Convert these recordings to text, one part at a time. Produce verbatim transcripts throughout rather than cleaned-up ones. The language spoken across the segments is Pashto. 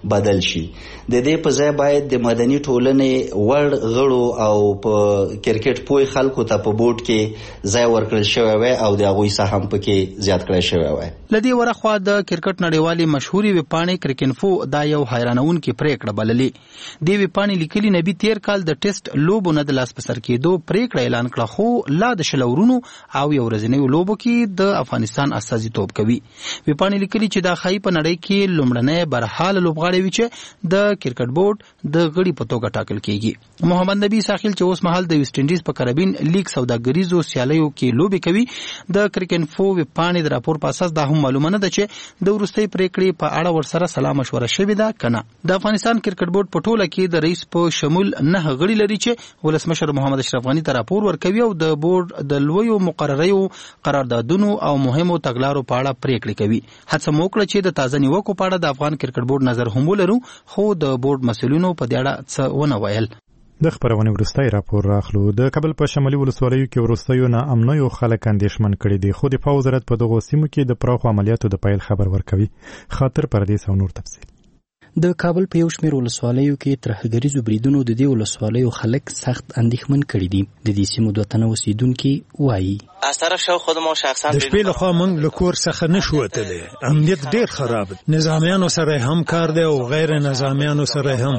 بدل شي. د دې په ځای باید د مدني ټولنې وړ غړو او په کرکټ پوی خلکو ته په بورډ کې ځای ورکړل شوی وای او د هغوی سهم پکې زیات کړی شوی وای. لدی ورخوا د کرکټ نړیوالې مشهوري ویپاڼې کرکینفو دا یو حیرانونکې پریکړه بللې. دی ویپاڼې لیکلي نبی تیر کال د ټیسټ لوبو نه د لاس په سر کېدو پریکړه اعلان کړه، خو لا د شلورونو او یو ورځنیو لوبو کې د افغانستان استازیتوب کوي. ویپاڼې لیکلي چې دا ښایي په نړۍ کې لومړنی برحاله لوبغاړی وي چې د کرکټ بورډ د غړي په توګه ټاکل کیږي. محمد نبی ساحل چې اوس مهال د ویسټ انډیز په کربین لیګ سوداګریزو سیالیو کې لوبې کوي، د کرکټ ویپاڼې د راپور په اساس دا هم معلومه نه ده چې د وروستۍ پریکړې په اړه ورسره سلا مشوره شوې ده کنه. د افغانستان کرکټ بورډ په ټوله کې د رئیس په شمول نه غړي لري چې ولسمشر محمد اشرف غنی ته راپور ورکوي او د بورډ د لویو مقرریو قراردادونو او مهمو تګلارو په اړه پریکړې کوي. هڅه مو وکړه چې د تازه نیوکو په اړه د افغان کرکټ بورډ نظر هم ولرو، خو د بورډ مسؤلینو په دې اړه څه ونه ویل. د خبرونه ورستای راپور راخلو. د کابل په شمالي ولسوالیو کې ورستایو نه امنیو خلک اندېښمن کړي دي، خو د دفاع وزارت په دغو سیمو کې د پراخو عملیاتو د پیل خبر ورکوي. خاطر پردیس او نور تفصیل. د کابل په یو شمېر ولسوالیو کې ترهګریزو بریدونو د دې ولسوالیو خلک سخت اندېښمن کړي دي. د دې سیمو دوه تنه اوسیدونکي وایي از طرف شو خود ما شخصا د شپې لخوا موږ له کور څخه نشو وتلی. امنیت ډیر خراب دی، نظامیانو سره هم کار دی او غیر نظامیانو سره هم.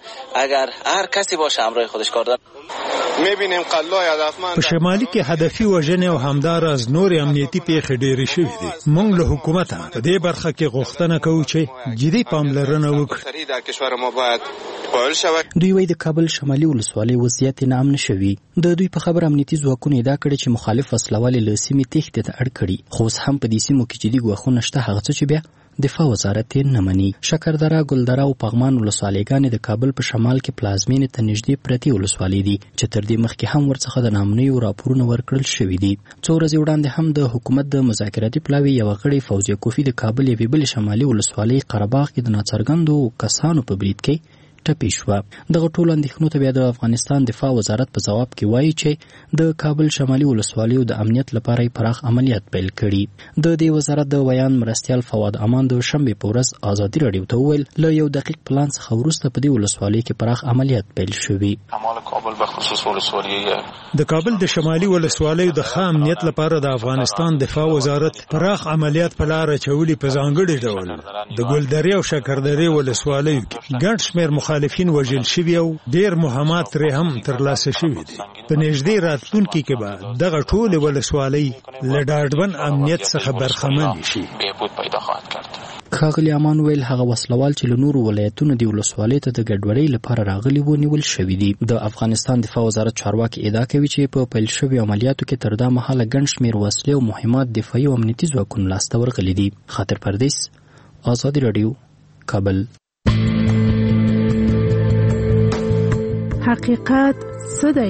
اگر هر کسی باشه همراه خودش کار داره. میبینیم قلای هدفمند په شمالي کې هدفي وژنې او همدار از نور امنیتي پیښې ډېرې شوې دي. موږ له حکومت په دې برخه کې غوښتنه کوو چې جدي پاملرنه وکړي. د کشور ما باید فعال شوي. دوی وایي د کابل شمالي ولسوالۍ وضعیت نه امن شوي. د دوی په خبر امنیتي ځواکونو ادعا کړې چې مخالف وسلوالې له سیمې تېښتې ته اړ کړي، خو اوس هم په دې سیمو کې جدي ګواښونه شته، هغه څه چې بیا دفاع وزارت یې نه مني. شکردره، ګلدره او پغمان ولسوالیګانې د کابل په شمال کې پلازمینې ته نږدې پرتې ولسوالۍ دي چې تر دې مخکې هم ورڅخه د ناامنیو راپورونه ورکړل شوي دي. څو ورځې وړاندې هم د حکومت د مذاکراتي پلاوي یوه غړې فوزیه کوفي د کابل یوې بلې شمالي ولسوالۍ قرهباغ کې د ناڅرګندو کسانو په برید کې ټپي شوه. دغه ټولو اندېښنو ته بیا د افغانستان دفاع وزارت په ځواب کې وایي چې د کابل شمالي ولسوالیو د امنیت لپاره یې پراخ عملیات پیل کړي. د دې وزارت د بیان مرستیال فواد امان د شنبې په ورځ ازادي راډیو ته وویل له یو دقیق پلان څخه وروسته په دې ولسوالۍ کې پراخ عملیات پیل شوي. شمال کابل به خصوص ولسوالیو د کابل د شمالي ولسوالیو د ښه امنیت لپاره د افغانستان دفاع وزارت پراخ عملیات په لاره اچولي. په ځانګړي ډول د ګلدرې او شکردرې ولسوالیو کې ګڼ شمېر مخالفین وژل شوي او ډېر مهمات ترې هم ترلاسه شوي دي. په نږدې راتلونکي کې به دغه ټولې ولسوالۍ له ډاډمن امنیت څخه برخمنې شي. ښاغلي امان ویل هغه وسلوال چې له نورو ولایتونو د ولسوالۍ ته د ګډوډۍ لپاره راغلي وو نیول شوي دي. د افغانستان دفاع وزارت چارواکي ادعا کوي چې په پیل شویو عملیاتو کې تر دا مهاله ګڼ شمېر وسلې او مهمات دفاعي او امنیتي ځواکونو لاسته ورغلي دي. خاطر پردیس، ازادي راډیو، کابل. حقیقت څه دی؟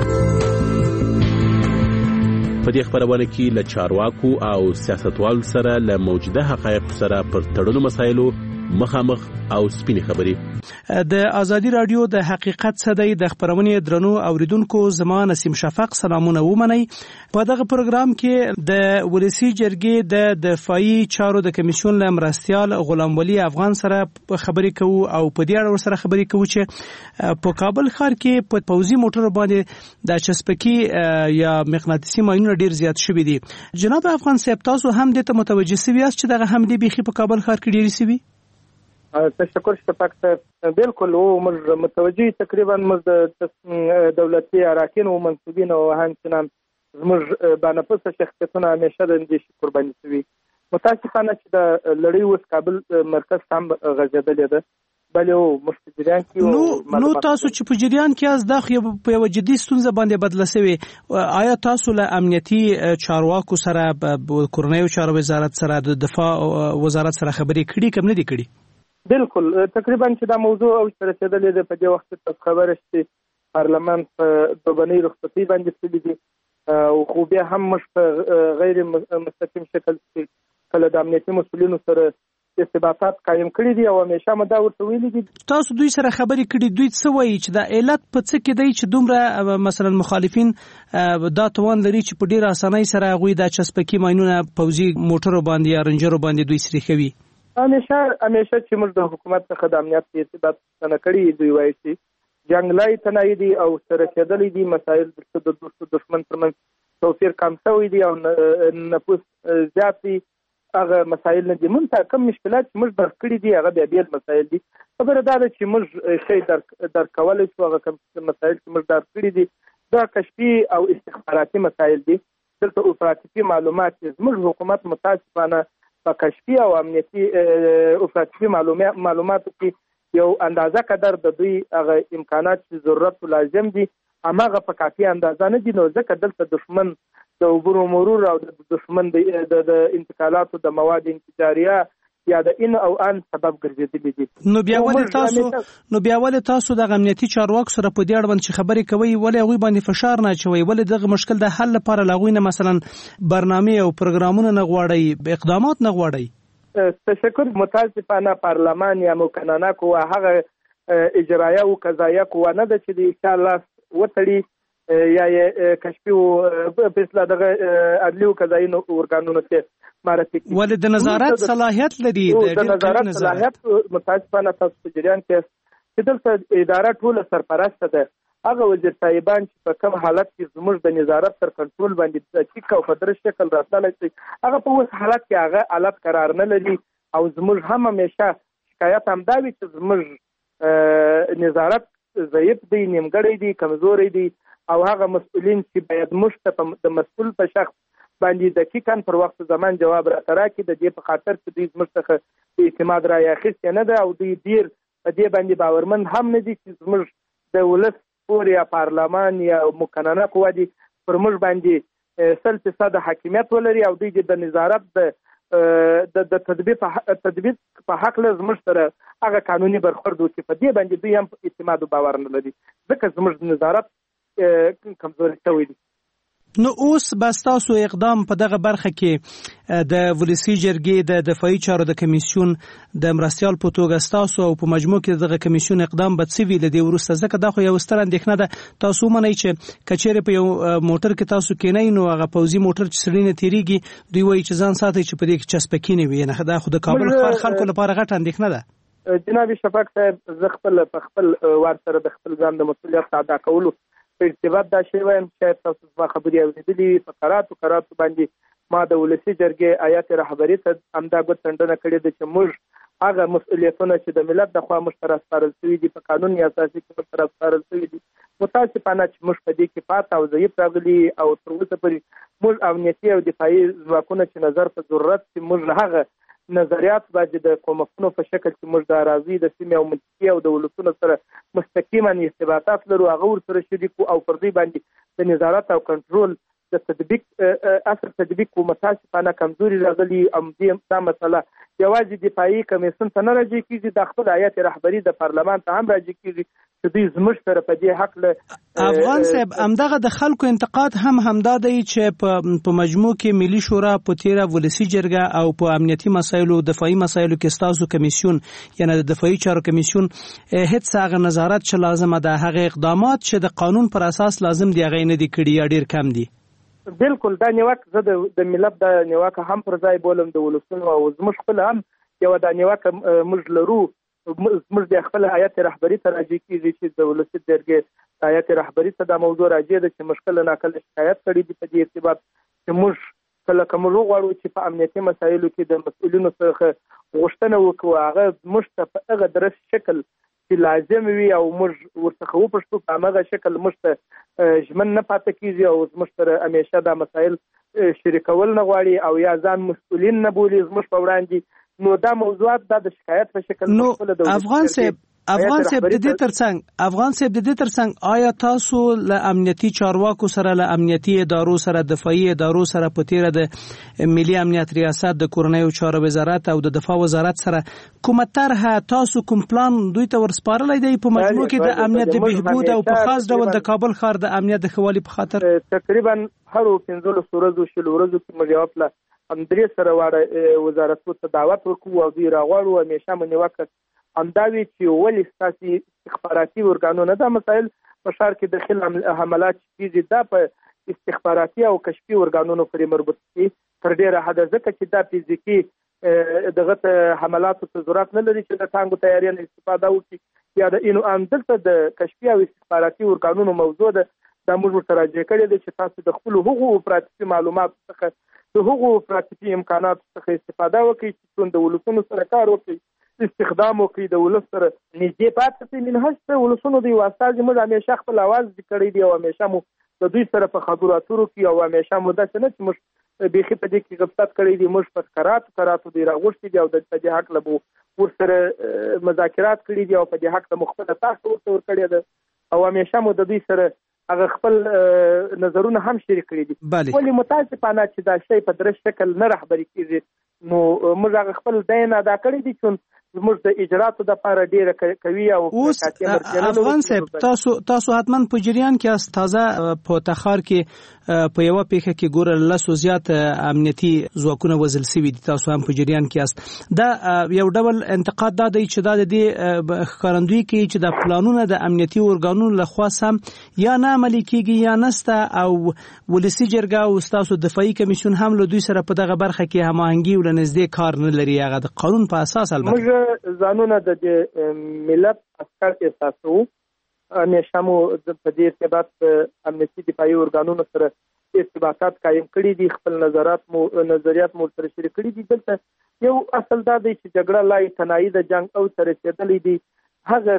په دې خبرونه کې له چارواکو او سیاستوالو سره له موجوده حقایقو سره پر تړلو مسایلو مخامخ او سپینې خبرې. د ازادي راډیو د حقیقت څه دی د خبرونې درنو اوریدونکو، زما نسیم شفق سلامونه ومنئ. په دغه پروګرام کې د ولسی جرګې د دفاعي چارو د کمیسیون له مرستیال غلام ولی افغان سره خبرې کوو او په دې اړه ورسره خبرې کوو چې په کابل ښار کې په پوځي موټر باندې د چسپکي یا مغناطیسي ماینونه ډیر زیات شوي دي. جناب افغان صاحب، تاسو هم دې ته متوجه سوي یاست چې دغه حملې بیخي په کابل ښار کې ډیرې سوي؟ تشکر شفاق صاحب، بالکل و موږ متوجه تقریبا موږ دولتي اراکین او منصوبین او همچنان زموږ باندې شخصیتونه همیشه د اندېښنې قرباني شوي. متاسفانه چې د لړۍ اوس کابل مرکز هم غځېدلې ده، بل یو موږ په جریان کې نو تاسو چې په جریان کې یاست دا خو په یوه جدي ستونزه باندې بدله سوې. آیا تاسو له امنیتي چارواکو سره، کورنیو چارو وزارت سره، د دفاع وزارت سره خبرې کړي که نه دي کړي؟ بالکل، تقریبا چې دا موضوع اوج ته رسېدلې ده. په دې وخت کې تاسو خبره چې پارلمان په دوبنۍ رخصتۍ باندې تللی دي، خو بیا هم موږ په غیر مستقیم شکل کې کله د امنیتي مسؤلینو سره ارتباطات قایم کړي دي او همیشه مو دا ورته ویلي دي. تاسو دوی سره خبرې کړي، دوی څه وایي چې دا علت په څه کې دی چې دومره مثلا مخالفین دا توان لري چې په ډېره اسانۍ سره هغوی دا چسپکي ماینونه پوځي موټرو باندې یا رنجرو باندې دوی سریښوي؟ همیشه همیشه چې موږ د حکومت څخه د امنیت په ارتباط څنګه کړي دوی وایي چې جنگلای تنایي دي او سره کېدلې دي مسایل د دوست دشمن ترمنځ توفیر کم شوی دي او نفوس زیات دي هغه مسایل نه دي مونږ ته کوم مشکلات چې موږ درک کړي دي هغه بیا بیل مسایل دي خبره دا ده چې موږ شی درک درک کولای شو هغه کوم مسایل چې موږ درک کړي دي دا کشفي او استخباراتي مسایل دي دلته اوپراتیفي معلومات زموږ حکومت متاسفانه په کشفي او امنیتي اوپراتیفي معلوماتو کې یو اندازه قدر د دوی هغه امکانات چې ضرورت لازم دي هماغه په کافي اندازه نه دي نو ځکه دلته دشمن د عبور مرور او د دشمن د انتقالاتو د مواد انفجاریه یا د ان او ان سبب ګرځېدلي دي. نو بیا ولې تاسو نو بیا ولې تاسو د امنیتي چارواکو سره په دې اړه چې خبرې کوي ولې هغوی باندې فشار نه اچوي ولې دغه مشکل د حل لپاره له هغوی نه مثلا برنامې او پروګرامونه نه غواړئ اقدامات نه غواړئ؟ تشکر متاسفانه پارلمان یا مقننه قوه هغه اجرایه او قضایه قوه نه ده چې د ان شاء الله وتړي یا کشفي او فیصله دغه عدلي او قضایي ارګانونو ته معرفي کړي. ولې د نظارت صلاحیت لري د نظارت صلاحیت متاسفانه تاسو په جریان کې چې دلته اداره ټول سرپرسته ده هغه وزیر صاحبان چې په کوم حالت کې زموږ د نظارت تر کنټرول باندې د چیک او په درش شکل راتللی شي هغه په اوس حالت کې هغه حالت قرار نه لري او زموږ هم همیشه شکایت همدا وي چې زموږ نظارت ضعیف دی نیمګړی دی کمزوری دی او هغه مسؤلین چې باید موږ ته د مسؤل په شخص باندې دقیقاً پر وخت زمان جواب راته راکړي د دې په خاطر چې دوی زموږ څخه اعتماد رااخیستی نه ده او دوی ډیر په دې باندې باورمند هم نه دي چې زموږ د ولس یا پارلمان یا مقننه قوه دي پر موږ باندې سل فیصد حاکمیت ولري او دوی د نظارت د د تطبیق تطبیق په حق له زموږ سره هغه قانوني برخورد وکړي په دې باندې دوی هم اعتماد او باور نه لري ځکه زموږ نظارت کمزوري شوی دی. نو اوس بس تاسو اقدام په دغه برخه کې د ولسی جرګې د دفاعي چارو د کمیسیون د مرستيال په توګه تاسو او په مجموع کې دغه کمیسیون اقدام به څه وی د دې ورسته ځکه دا خو یو ستر اندېښنه ده تاسو منئ چې کچېره په یو موټر کې تاسو کېنئ نو هغه پوزي موټر چې سړی نه تیریږي دوی وایي چې ځان ساتي چې په دې کې چسپکینه وي نه دا خو د کابل ښار خلکو لپاره غټه اندېښنه ده. جناب شفاق صاحب زه خپل په خپل وار سره د خپل ځان د مسؤلیت ادا کولو په ارتباط دا شی وایم چې تاسو په خبري اوریدلې په قراتو قراتو باندې ما د ولسی جرګې آیات رهبری ته امدا غوښتنه کړې ده چې موږ هغه مسؤلیتونه چې د ملت د خوا مشترک سپارل شوي دي په قانون اساسي کې مشترک سپارل شوي دي متاسفانه چې موږ په دې کې پات او ضعیف راغلي او تر اوسه پورې موږ امنیتي او دفاعي ځواکونه چې نظر په ضرورت چې موږ هغه نظریات باندې د کومکونو په شکل چې موږ د اراضي د سیمې او منطقې او د ولسونو سره مستقیما ارتباطات لرو هغه ورسره شریک او پر دې باندې د نظارت او کنټرول د تطبیق اصل تطبیق کو متاسفانه کمزوري راغلي ام دې دا مسله یوازې دفاعي کمیسیون ته نه راځي کیږي د خپل آیات رهبری د پارلمان ته هم راځي کیږي چې دوی زموږ سره په دې حق له افغان صاحب همدغه د خلکو انتقاد هم همدا دی چې په مجموع کې ملي شورا په تیره ولسی جرګه او په امنیتي مسایلو دفاعي مسایلو کې ستاسو کمیسیون یعنی د دفاعي چارو کمیسیون هیڅ هغه نظارت چې لازمه ده هغه اقدامات چې د قانون پر اساس لازم دی هغه نه دي کړي یا ډیر کم دي. بالکل دا نیوک زه د ملت د نیوک هم پر ځای بولم د ولسونو او زموږ خپل هم یو د نیوک موږ لرو موږ د خپل آیات رهبری ته راځي کیږي چې د ولسی جرګې آیات رهبری ته د موضوع راځي د چې مشکل نه کله شکایت کړي دي په دې ارتباط چې موږ کله کوم غواړو چې په امنیتي مسایلو کې د مسؤلینو څخه غوښتنه وکړو هغه موږ ته په هغه درس شکل چې لازم وي او موږ ورڅخه وپوښتو په هغه شکل موږ ته ژمن نه پاتې کیږي او موږ سره همیشه دا مسایل شریکول نه غواړي او یا ځان مسؤلین نه بولي زموږ په وړاندې نو دا موضوعات دا د شکایت په شکل نو افغان صاحب افغان صاحب د دې ترڅنګ افغان صاحب د دې ترڅنګ آیا تاسو له امنیتي چارواکو سره له امنیتي ادارو سره دفاعي ادارو سره په تیره د ملي امنیت ریاست د کورنیو چارو وزارت او د دفاع وزارت سره کومه طرحه تاسو کوم پلان دوی ته ورسپارلای دی په مجموع کې د امنیت د بهبود او په خاص ډول د کابل ښار د امنیت د خوالي په خاطر تقریبا هر پنځه ورځې شل ورځې کې موږ یو پلا هم درې سره واړه وزارتو ته دعوت ورکوو او دوی راغواړو همیشه مونږ وکړ همداوی چې ولې ستاسي استخباراتي ورګانونه دا مسایل په ښار کې داخل حملات کیږي دا په استخباراتي او کشفي ورګانونو پورې مربوط دي تر ډیره حد ځکه چې دا فزیکی دغه حملاتو ته ضرورت نه لري چې د ټانګو تیاری نه استفاده وکړي یا د انو ان دلته د کشفي او استخباراتي ارګانونو موضوع ده دا موږ ورته راجع کړی دی چې تاسو د خپلو هغو افراطي معلوماتو څخه د هغو افراطي امکاناتو څخه استفاده وکړئ چې د ولسونو سره کار وکړئ استخدام وکړي د ولس سره نږدې پاتې شي منهج ته ولسونو د یو استازي موږ همیشه خپل اواز کړی دی او همیشه مو د دوی سره په خبرو اترو کې او همیشه مو داسې نه چې موږ بیخي په دې کې غفلت کړی دی موږ په کراتو کراتو دی راغوښتي دي او د دې حق له ورسره مذاکرات کړي دي او په دې حق ته مختلف تاسو ورته ورکړی دی او همیشه مو د دوی سره هغه خپل نظرونه هم شریک کړي دي ولې متاسفانه چې دا شی په درست شکل نه رهبري کیږي نو موږ هغه خپل دین ادا کړی دي چې موږ د اجراتو د لپاره ډیره کوي او اوس افغان صاحب تاسو تاسو حتمان په جریان کې است تازه په تخار کې په یو پیښه کې ګور لاسو زیات امنیتي ځواکونه وزل سوي دي تاسو هم په جریان کې است دا یو ډول انتقاد دا دی چې دا د دې ښکارندوی کې چې د پلانونو د امنیتي ارګانونو لخوا سم یا نه عملي کیږي یا نسته او ولسی جرګه او تاسو دفاعي کمیسیون هم له دوی سره په دغه برخه کې هماهنګي ولنځدې کار نه لري هغه د قانون په اساس البته ځانونه د ملت عسكر احساسو همیشه مو په دې ارتباط امنیتي دفاعي ارګانونو سره ارتباطات قایم کړي دي خپل نظرات مو نظریات مو سره شریک کړي دي دلته یو اصل دا دی چې جګړه لا تنایي د جنگ او تر رسیدلې دي هغه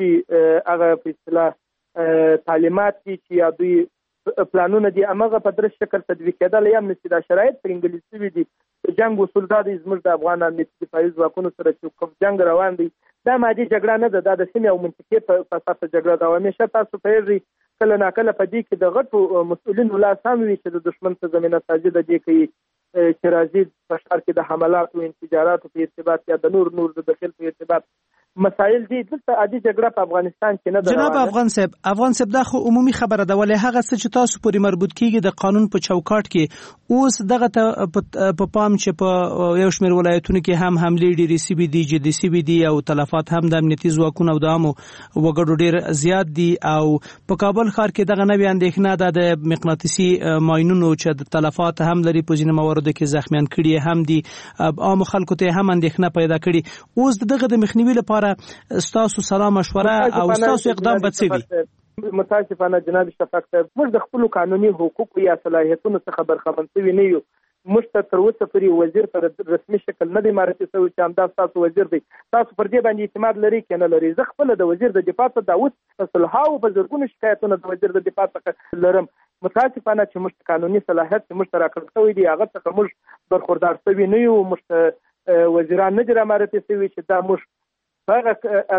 چې هغه په اصطلاح تعلیمات دي چې یا دوی پلانونه دي هغه په درست شکل تطبیق کېدل یا نشي دا شرایط په انګلیسي دي جنگ اصول دا د زموږ د افغان امنیتي دفاعي ځواکونو سره چې کوم جنگ روان دی دا مادي جګړه نه ده دا د سیمې او منطقې په اساس جګړه ده همیشه تاسو پیږي کله ناکله په دې کې د غټو مسؤلینو لا سم وي چې د دشمن په زمينه ساجد دي کوي چې راځي په شهر کې د حملات او انفجارات په ارتباط یا د نور نور د داخل په ارتباط مسائل دي دلته عادي جګړه په افغانستان کې نه ده جناب افغان صاحب افغان صاحب دا خو عمومي خبره ده ولې هغه څه چې تاسو پورې مربوط کیږي د قانون په چوکاټ کې اوس دغه په پام چې په یو شمېر ولایتونو کې هم حملې ډېرې سوي دي جدي سوي دي او تلفات هم د امنیتي ځواکونو او د عامو وګړو ډېر زیات دي او په کابل ښار کې دغه نوې اندېښنه ده د مقناطیسي ماینونو چې د تلفات هم لري په ځینو مواردو کې زخمیان کړي هم دي عام خلکو ته هم اندېښنه پیدا کړي اوس دغه د مخنیوي لپاره استاسو سلام مشوره او استاسو اقدام به څه وي متاسفانه جناب شفاق صاحب موږ د خپل قانوني حقوق یا صلاحیتونو څخه برخمن شوي نه یو موږ تر اوسه پورې وزیر پر رسمي شکل نه دی معرفي شوی چې همدا تاسو وزیر دی تاسو پر دې باندې اعتماد لري کنه لري زه خپل د وزیر د دفاع ته داوود صلحاو په زرګونو شکایتونه د وزیر د دفاع څخه لرم متاسفانه چې موږ قانوني صلاحیت چې موږ راکړل شوی دی هغه څخه موږ برخوردار شوي نه یو موږ وزیران نه دي معرفي شوي چې دا موږ هغه